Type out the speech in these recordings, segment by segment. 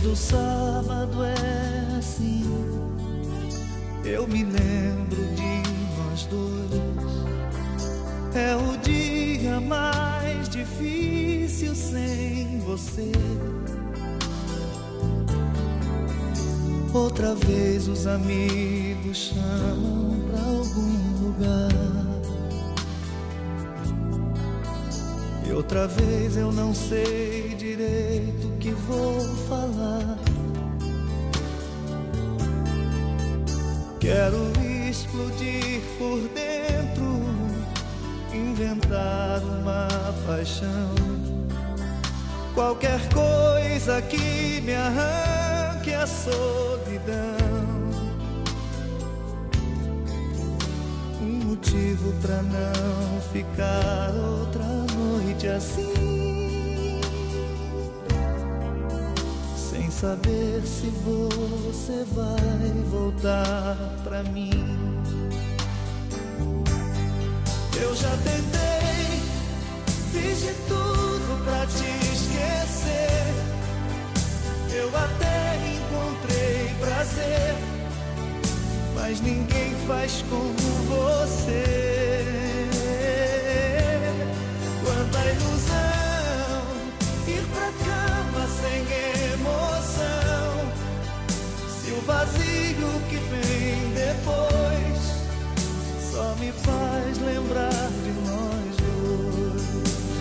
Todo sábado é assim, eu me lembro de nós dois. É o dia mais difícil sem você. Outra vez os amigos chamam pra algum lugar, e outra vez eu não sei direito o que vou falar. Quero explodir por dentro, inventar uma paixão, qualquer coisa que me arranque a solidão. Um motivo pra não ficar outra noite assim, sem saber se você vai voltar pra mim. Eu já tentei, fiz de tudo pra te esquecer. Eu até encontrei prazer, mas ninguém faz como você. Quanta ilusão, ir pra cama sem emoção. Se o vazio que vem depois só me faz lembrar de nós dois.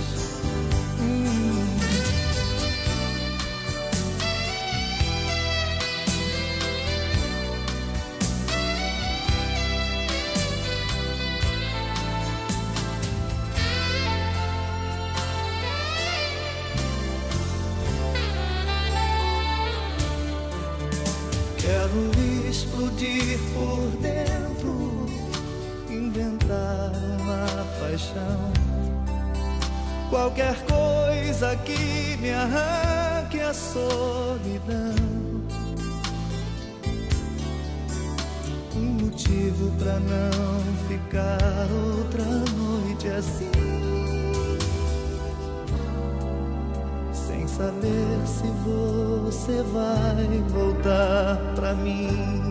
Quero explodir por dentro, inventar uma paixão, qualquer coisa que me arranque a solidão. Um motivo pra não ficar outra noite assim, sem saber se você vai voltar pra mim.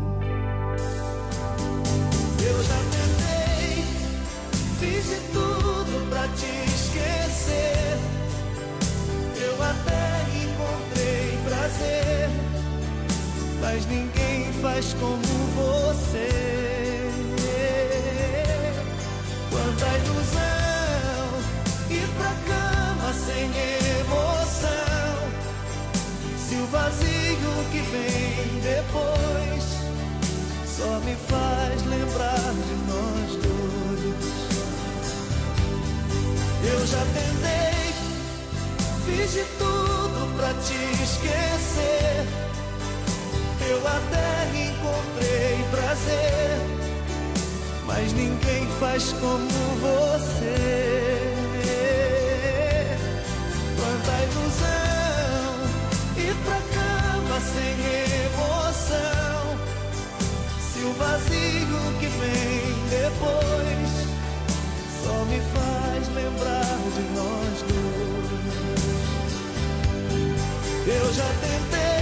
Eu já tentei, fiz de tudo pra te esquecer. Eu até encontrei prazer, mas ninguém faz como você. Quanta ilusão, ir pra cama sem emoção. Se o vazio que vem depois só me faz lembrar de nós dois. Eu já tentei, fiz de tudo pra te esquecer. Eu até encontrei prazer, mas ninguém faz como você. Quanta ilusão, ir pra cama sem emoção. Se o vazio que vem depois só me faz lembrar de nós dois. Eu já tentei,